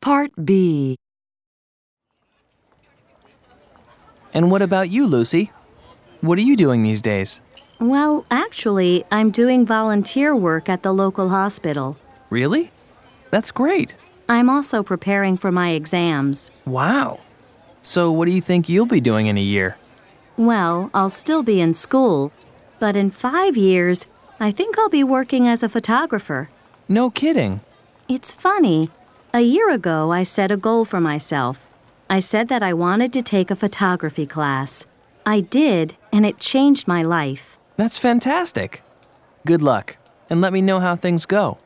Part B. And what about you, Lucy? What are you doing these days? Well, actually, I'm doing volunteer work at the local hospital. Really? That's great. I'm also preparing for my exams. Wow. So what do you think you'll be doing in a year? Well, I'll still be in school, but in 5 years, I think I'll be working as a photographer. No kidding. It's funny. A year ago, I set a goal for myself. I said that I wanted to take a photography class. I did, and it changed my life. That's fantastic. Good luck, and let me know how things go.